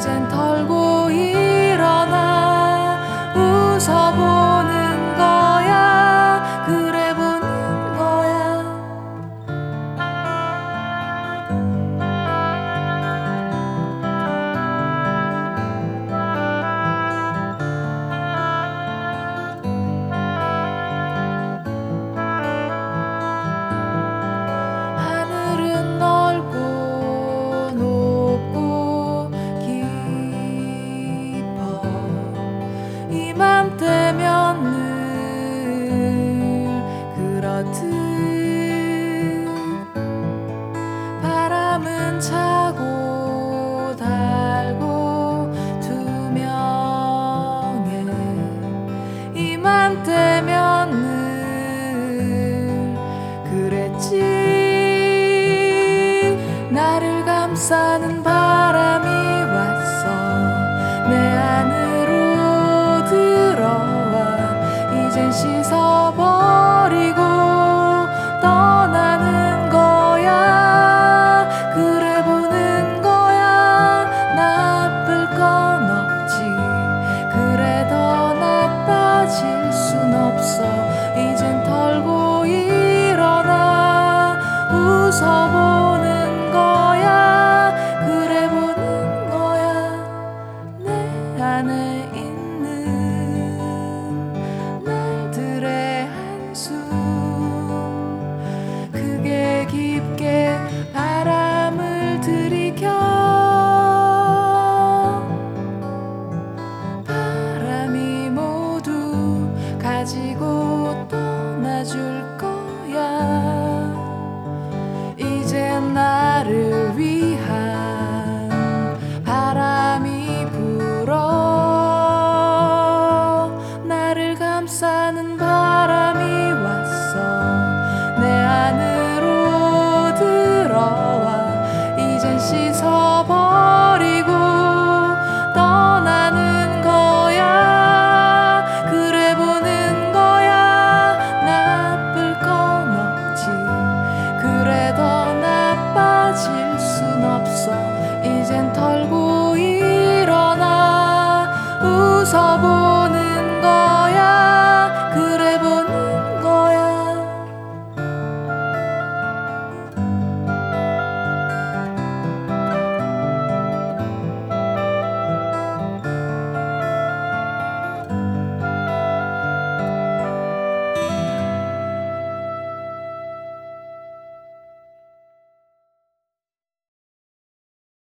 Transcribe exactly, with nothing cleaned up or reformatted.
이젠 털고 일어나 웃어보는 거야. 그래 보는 거야. 하늘은 넓고 높고 깊어. 이맘때면 늘 그렇듯 바람은 차고 달고 투명해. 이맘때면 늘 그랬지. 나를 감싸는 바람이 왔어. 내 안으로 들어와. 이젠 씻어버리고 떠나는 거야. 그래 보는 거야. 나쁠 건 없지. 그래 더 나빠질 순 없어. 이젠 털고 일어나 웃어보는